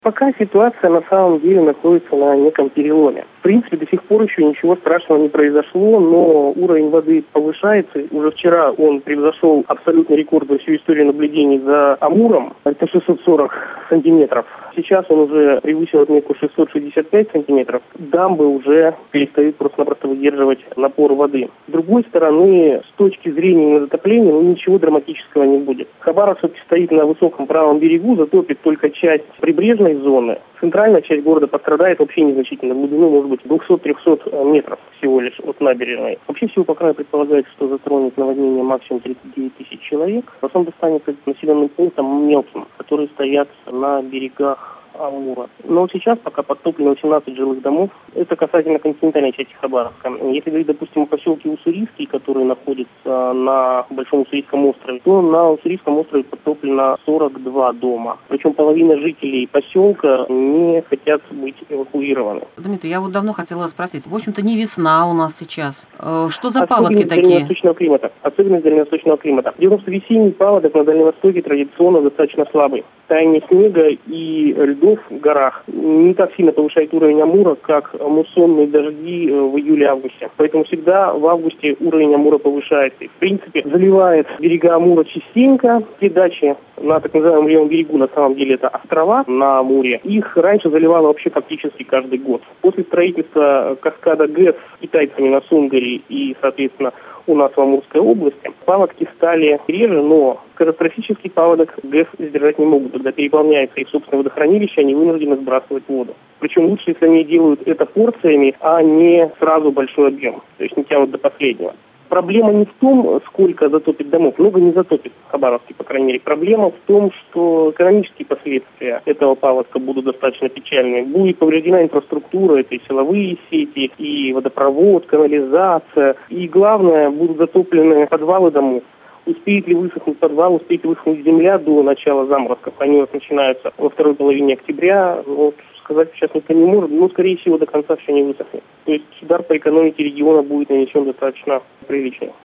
Пока ситуация на самом деле находится на неком переломе. В принципе, до сих пор еще ничего страшного не произошло, но уровень воды повышается. Уже вчера он превзошел абсолютный рекорд за всю историю наблюдений за Амуром. Это 640 сантиметров. Сейчас он уже превысил отметку 665 сантиметров. Дамбы уже перестают просто-напросто выдерживать напор воды. С другой стороны, с точки зрения затопления, ничего драматического не будет. Хабаровск стоит на высоком правом берегу, затопит только часть прибрежной зоны. Центральная часть города пострадает вообще незначительно. Глубину может быть 200-300 метров всего лишь от набережной. Вообще всего по краю предполагается, что затронет наводнение максимум 39 тысяч человек. В основном достанется населенным пунктам мелким, которые стоят на берегах Амура. Но сейчас пока подтоплено 18 жилых домов. Это касательно континентальной части Хабаровска. Если говорить, допустим, о поселке Уссурийский, который находится на Большом Уссурийском острове, то на Уссурийском острове подтоплено 42 дома. Причем половина жителей поселка не хотят быть эвакуированы. Дмитрий, я вот давно хотела спросить. В общем-то, не весна у нас сейчас. Что за паводки такие? Особенность дальневосточного климата. Дело в том, что весенний паводок на Дальнем Востоке традиционно достаточно слабый. Таяние снега и льдов в горах не так сильно повышает уровень Амура, как муссонные дожди в июле-августе. Поэтому всегда в августе уровень Амура повышается. И, в принципе, заливает берега Амура частенько. Те дачи на так называемом левом берегу, на самом деле, это острова на Амуре. Их раньше заливало вообще фактически каждый год. После строительства каскада ГЭС китайцами на Сунгаре и, соответственно, у нас в Амурской области, паводки стали реже, но катастрофический паводок ГЭС сдержать не могут. Когда переполняется их собственное водохранилище, они вынуждены сбрасывать воду. Причем лучше, если они делают это порциями, а не сразу большой объем, то есть не тянут до последнего. Проблема не в том, сколько затопит домов, много не затопит в Хабаровске, по крайней мере. Проблема в том, что экономические последствия этого паводка будут достаточно печальными. Будет повреждена инфраструктура, это и силовые сети, и водопровод, канализация. И главное, будут затоплены подвалы домов. Успеет ли высохнуть подвал, успеет ли высохнуть земля до начала заморозков? Они у нас начинаются во второй половине октября. Вот сказать сейчас никто не может, но, скорее всего, до конца все не высохнет. То есть удар по экономике региона будет нанесен достаточно приличный.